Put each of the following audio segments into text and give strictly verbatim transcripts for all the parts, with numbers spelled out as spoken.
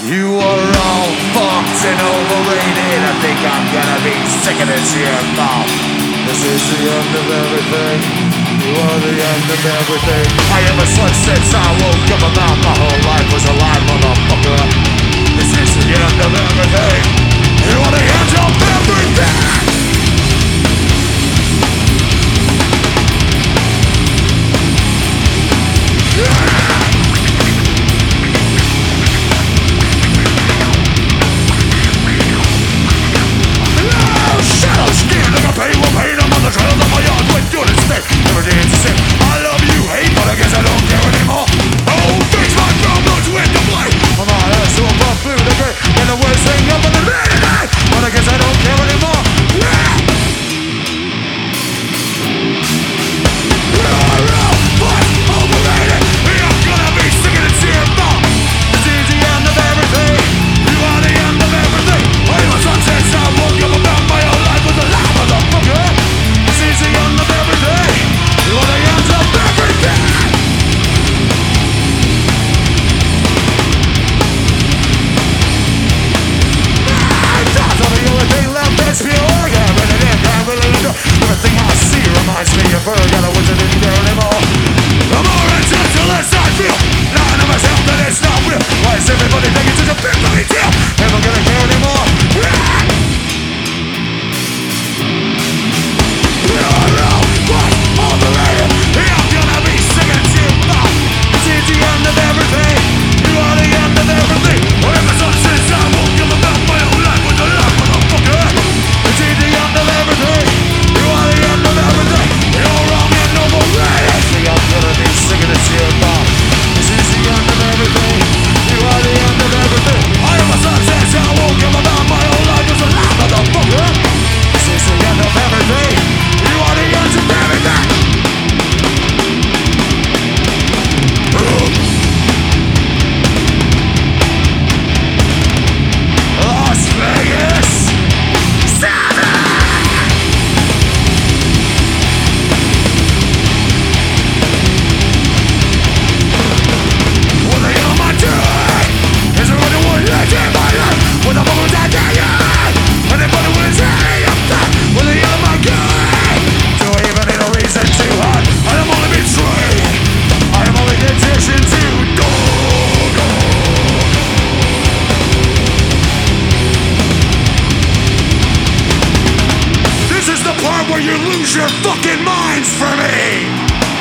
You are all fucked and overrated. I think I'm gonna be sick of this here mouth. This is the end of everything. You are the end of everything. I ever slept since I woke up about my whole life was a lie, motherfucker. This is the end of everything. You are the end of everything. Pain will pain, I'm on the trails of my yard with you to stay. Every day it's the same. I love you, hate, but I guess I don't care anymore. Oh, fix my problems with the blame. I'm not a super food, the great, and the worst thing up in the day tonight. But I guess I don't care anymore. Yeah! You're all but overrated. I'm gonna be sick of this here thought. This is the end of everything. You are the end of everything. I'm a success, I woke up about my own life with a lie. This is the end of everything. You are the end of everything. My thoughts are the only thing left that's pure. Yeah, really did, yeah, really did. Everything I see reminds me of her. Yeah, I wish I didn't care anymore. The more intentionless I feel, lying to myself that it's not real. Why is everybody thinking it's a big bloody deal? Never gonna care anymore. Yeah. Overrated. I'm gonna be sick of you now. This is the end of everything. You are the end of everything. Whatever sun says I won't give about my own life with a lie, motherfucker. This is the end of everything. You are the end of everything. You're wrong and overrated. I'm gonna be sick of this here now. This is the end of everything. You are the end of everything. I am a sun says I won't give about my own life with a lie, motherfucker. This is the end of everything. You are the end of everything. Las Vegas seven. What the hell am I doing? Is there anyone left in my life? What the fuck was I doing? Anybody was saying I'm done? What the hell am I doing? Do I even need a reason to hide? I am only betrayed. I am only conditioned to go, go. This is the part where you lose your fucking minds for me.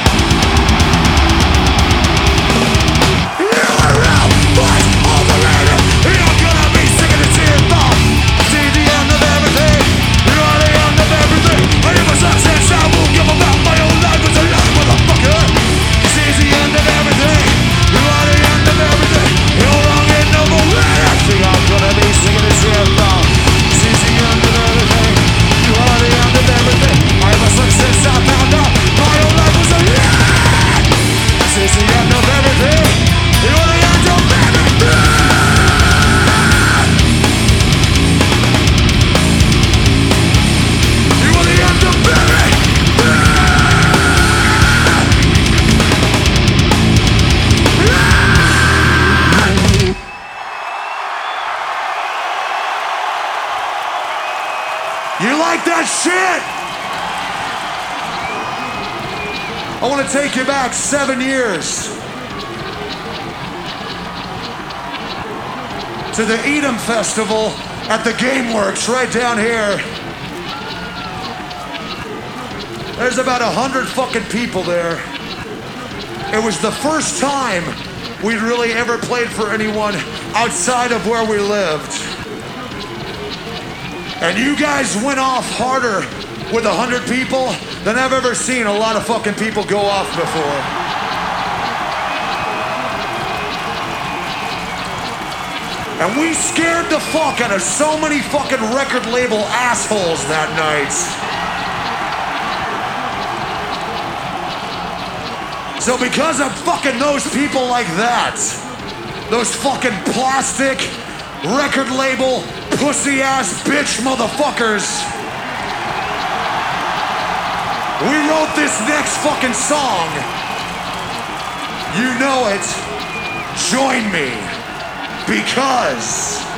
You're out, but overrated. I'm gonna be sick of this here thought. See the end of everything. You are the end of everything. I am a success. I won't give about my own life as a lie, motherfucker. This is the end of everything. You are the end of everything. You're wrong and overrated. I think I'm gonna be sick of this here thought. This is the end of everything. You are the end of everything. I am a success. I found out my own life was a lie. This is the end of everything. You are the end of everything. You are the end of everything. You like that shit? I want to take you back seven years to the Edom Festival at the Gameworks right down here. There's about a hundred fucking people there. It was the first time we'd really ever played for anyone outside of where we lived. And you guys went off harder with a hundred people than I've ever seen a lot of fucking people go off before. And we scared the fuck out of so many fucking record label assholes that night. So because of fucking those people like that, those fucking plastic record label pussy ass bitch motherfuckers, we wrote this next fucking song. You know it. Join me. Because